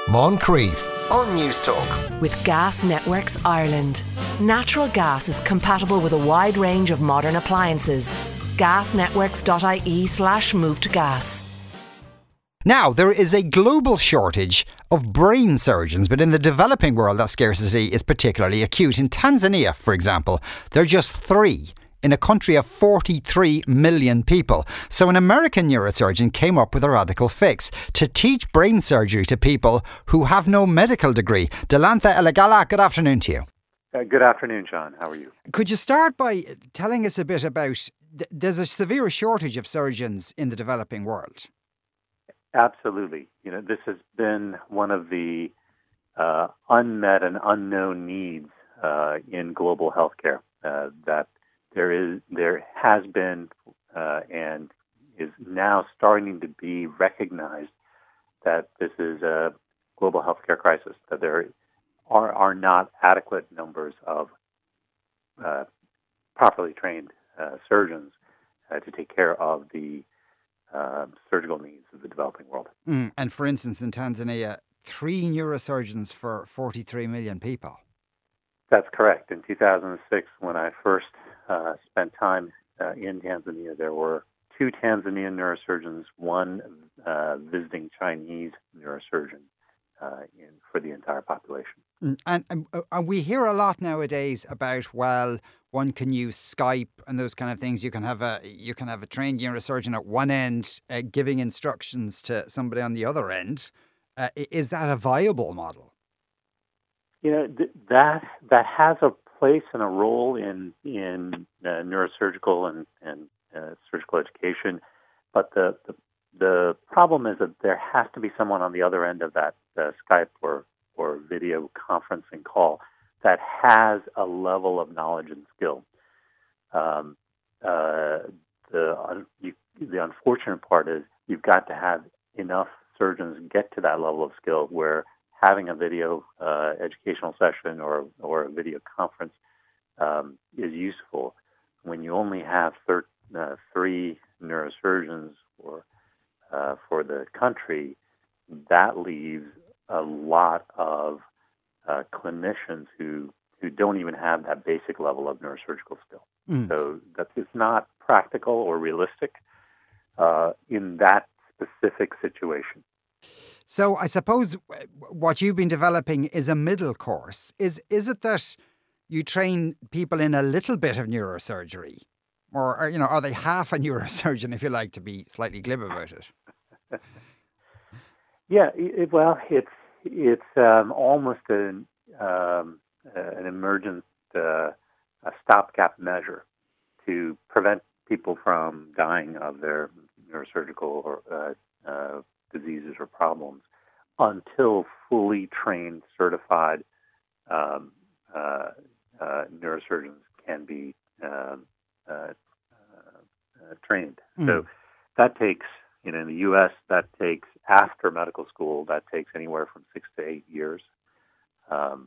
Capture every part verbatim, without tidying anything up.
Moncrief on Newstalk. With Gas Networks Ireland. Natural gas is compatible with a wide range of modern appliances. gasnetworks.ie slash move to gas. Now, there is a global shortage of brain surgeons, but in the developing world, that scarcity is particularly acute. In Tanzania, for example, there are just three in a country of forty-three million people. So an American neurosurgeon came up with a radical fix to teach brain surgery to people who have no medical degree. Delantha Elegala, good afternoon to you. Uh, good afternoon, John. How are you? Could you start by telling us a bit about, th- there's a severe shortage of surgeons in the developing world. Absolutely. You know, this has been one of the uh, unmet and unknown needs uh, in global healthcare. Uh, that there is, there has been, uh, and is now starting to be recognized that this is a global healthcare crisis. That there are are not adequate numbers of uh, properly trained uh, surgeons uh, to take care of the Uh, surgical needs of the developing world. Mm. And for instance, in Tanzania, three neurosurgeons for forty-three million people. That's correct. In two thousand six, when I first uh, spent time uh, in Tanzania, there were two Tanzanian neurosurgeons, one uh, visiting Chinese neurosurgeon uh, in, for the entire population. Mm. And, and, and we hear a lot nowadays about, well, one can use Skype and those kind of things. You can have a you can have a trained neurosurgeon at one end uh, giving instructions to somebody on the other end. Uh, is that a viable model? You know, th- that that has a place and a role in in uh, neurosurgical and and uh, surgical education, but the, the the problem is that there has to be someone on the other end of that uh, Skype or or video conferencing call that has a level of knowledge and skill. Um, uh, the un- you, the unfortunate part is you've got to have enough surgeons get to that level of skill where having a video uh, educational session or or a video conference um, is useful. When you only have thir- uh, three neurosurgeons for uh, for the country, that leaves a lot of Uh, clinicians who, who don't even have that basic level of neurosurgical skill. Mm. So that it's not practical or realistic uh, in that specific situation. So I suppose what you've been developing is a middle course. Is is it that you train people in a little bit of neurosurgery? Or, or you know, are they half a neurosurgeon, if you like to be slightly glib about it? yeah, it, well, it's It's um, almost an um, uh, an emergent uh, a stopgap measure to prevent people from dying of their neurosurgical or uh, uh, diseases or problems until fully trained, certified um, uh, uh, neurosurgeons can be um, uh, uh, uh, trained. Mm. So that takes. You know, in the U S, that takes, after medical school, that takes anywhere from six to eight years. Um,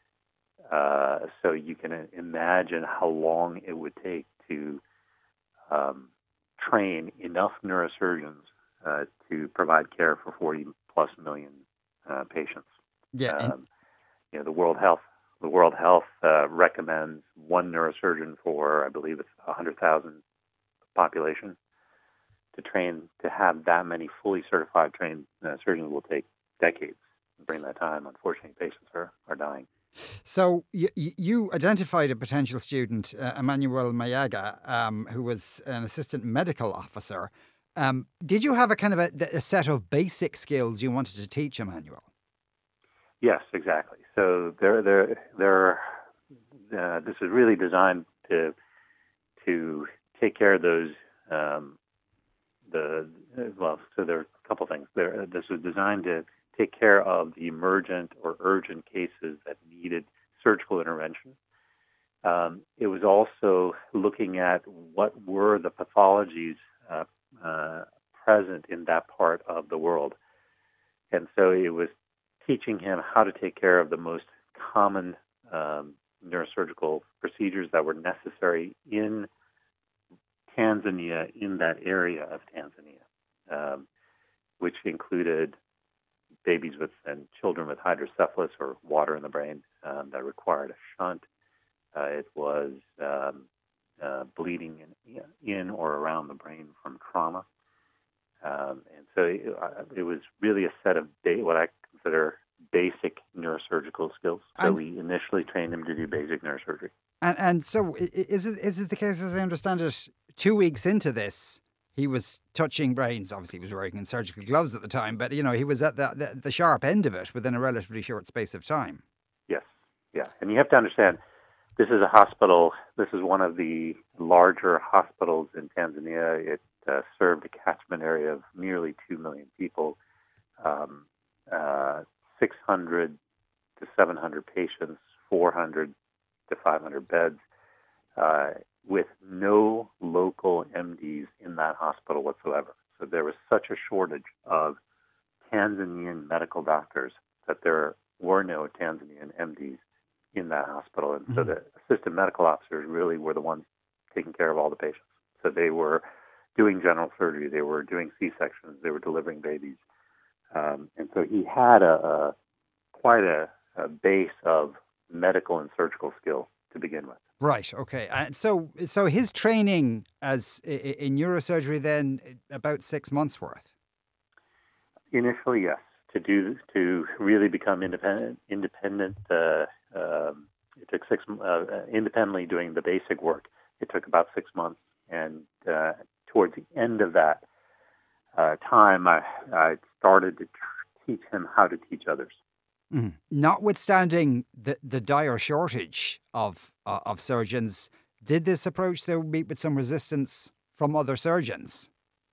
uh, so you can imagine how long it would take to um, train enough neurosurgeons uh, to provide care for forty plus million uh, patients. Yeah. And- um, you know, the World Health the World Health uh, recommends one neurosurgeon for, I believe it's one hundred thousand population. To train, to have that many fully certified trained uh, surgeons will take decades. During that time, unfortunately, patients are, are dying. So you, you identified a potential student, uh, Emmanuel Mayaga, um, who was an assistant medical officer. Um, did you have a kind of a, a set of basic skills you wanted to teach Emmanuel? Yes, exactly. So there, there, there. Uh, this is really designed to to take care of those. Um, The, well, so there are a couple things. There, this was designed to take care of the emergent or urgent cases that needed surgical intervention. Um, it was also looking at what were the pathologies uh, uh, present in that part of the world. And so it was teaching him how to take care of the most common um, neurosurgical procedures that were necessary in Tanzania, in that area of Tanzania, um, which included babies with and children with hydrocephalus or water in the brain um, that required a shunt. Uh, it was um, uh, bleeding in, in or around the brain from trauma. Um, and so it, it was really a set of ba- what I consider basic neurosurgical skills. So And- we initially trained him to do basic neurosurgery. And and so i- i- is it is it the case, as I understand it, two weeks into this, he was touching brains. Obviously, he was wearing surgical gloves at the time, but you know he was at the, the the sharp end of it within a relatively short space of time. Yes, yeah. And you have to understand, this is a hospital. This is one of the larger hospitals in Tanzania. It uh, served a catchment area of nearly two million people, um, uh, six hundred to seven hundred patients, four hundred to five hundred beds, uh, with no local M Ds in that hospital whatsoever. So there was such a shortage of Tanzanian medical doctors that there were no Tanzanian M Ds in that hospital. And so the assistant medical officers really were the ones taking care of all the patients. So they were doing general surgery, they were doing C-sections, they were delivering babies. Um, and so he had a, a quite a, a base of medical and surgical skill to begin with. Right. Okay. And so so his training as i- i- in neurosurgery then about six months worth. Initially, yes, to do to really become independent. Independent. Uh, um, it took six uh, independently doing the basic work. It took about six months, and uh, towards the end of that uh, time, I, I started to tr- teach him how to teach others. Mm. Notwithstanding the the dire shortage of uh, of surgeons, did this approach though meet with some resistance from other surgeons?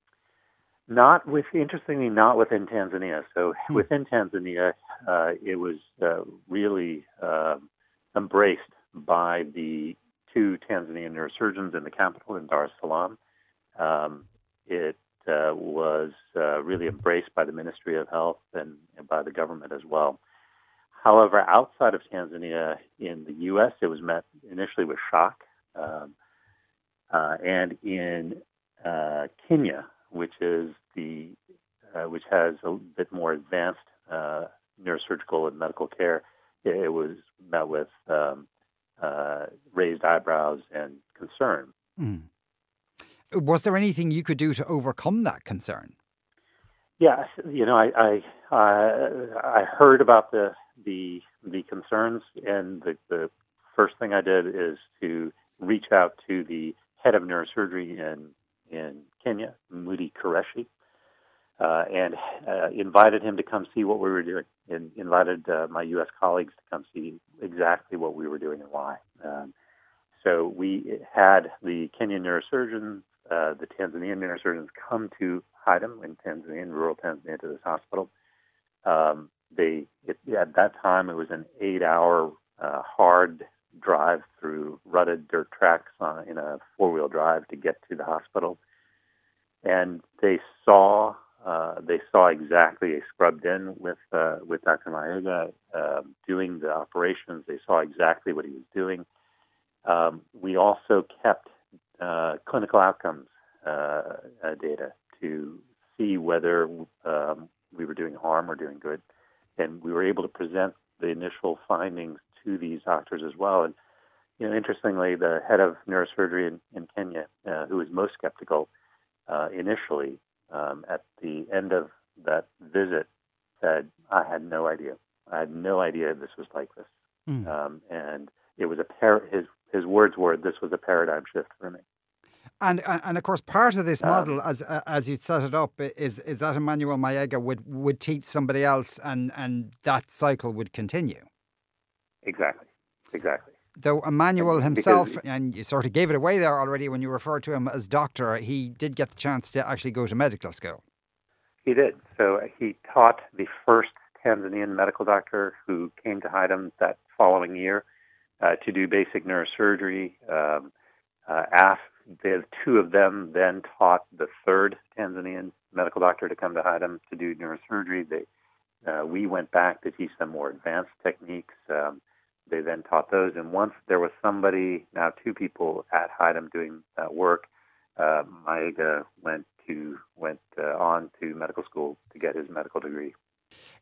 Not with, interestingly, not within Tanzania. So Hmm. within Tanzania, uh, it was uh, really um embraced by the two Tanzanian neurosurgeons in the capital in Dar es Salaam. Um, it uh, was uh, really embraced by the Ministry of Health and, and by the government as well. However, outside of Tanzania, in the U S, it was met initially with shock. Um, uh, and in uh, Kenya, which is the uh, which has a bit more advanced uh, neurosurgical and medical care, it, it was met with um, uh, raised eyebrows and concern. Mm. Was there anything you could do to overcome that concern? Yeah, you know, I I, I, I heard about the the the concerns, and the, the first thing I did is to reach out to the head of neurosurgery in in Kenya, Moody Koreshi, uh, and uh, invited him to come see what we were doing, and invited uh, my U S colleagues to come see exactly what we were doing and why. Um, so we had the Kenyan neurosurgeons, uh, the Tanzanian neurosurgeons come to Haidam in Tanzania, in rural Tanzania, to this hospital. Um, they it, at that time it was an eight-hour uh, hard drive through rutted dirt tracks on, in a four-wheel drive to get to the hospital, and they saw uh, they saw exactly. They scrubbed in with uh, with Doctor Maega uh, doing the operations. They saw exactly what he was doing. Um, we also kept uh, clinical outcomes uh, uh, data to see whether um, we were doing harm or doing good. And we were able to present the initial findings to these doctors as well. And, you know, interestingly, the head of neurosurgery in, in Kenya, uh, who was most skeptical uh, initially, um, at the end of that visit, said, I had no idea. I had no idea this was like this. Mm. Um, and it was a par- his, his words were, this was a paradigm shift for me. And and of course, part of this Um, model, as as you'd set it up, is is that Emmanuel Maega would, would teach somebody else, and, and that cycle would continue. Exactly, exactly. Though Emmanuel Because- himself, and you sort of gave it away there already when you referred to him as doctor, he did get the chance to actually go to medical school. He did. So he taught the first Tanzanian medical doctor who came to Haidam that following year uh, to do basic neurosurgery. Um, uh, after the two of them then taught the third Tanzanian medical doctor to come to Haidam to do neurosurgery. They, uh, we went back to teach them more advanced techniques. Um, they then taught those. And once there was somebody, now two people at Haidam doing that work, uh, Maega went to went uh, on to medical school to get his medical degree.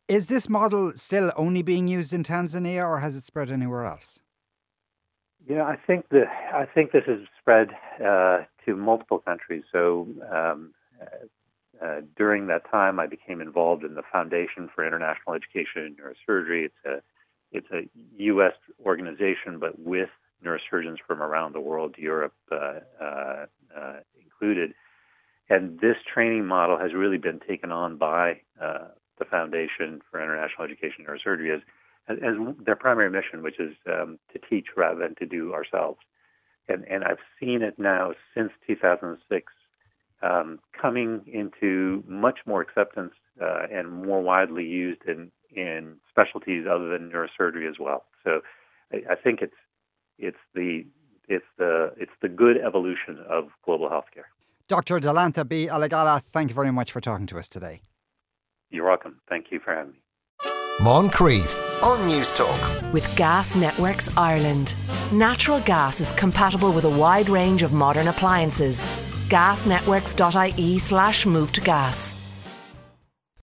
Is this model still only being used in Tanzania, or has it spread anywhere else? You know, I think the I think this has spread uh, to multiple countries. So um, uh, uh, during that time, I became involved in the Foundation for International Education in Neurosurgery. It's a it's a U S organization, but with neurosurgeons from around the world, Europe uh, uh, uh, included. And this training model has really been taken on by uh, the Foundation for International Education in Neurosurgery as as their primary mission, which is um, to teach rather than to do ourselves. And and I've seen it now since two thousand six um, coming into much more acceptance uh, and more widely used in, in specialties other than neurosurgery as well. So I, I think it's it's the it's the it's the good evolution of global healthcare. Doctor Delanta B. Alagala, thank you very much for talking to us today. You're welcome. Thank you for having me. Moncrief on News Talk. With Gas Networks Ireland. Natural gas is compatible with a wide range of modern appliances. gasnetworks.ie slash move to gas.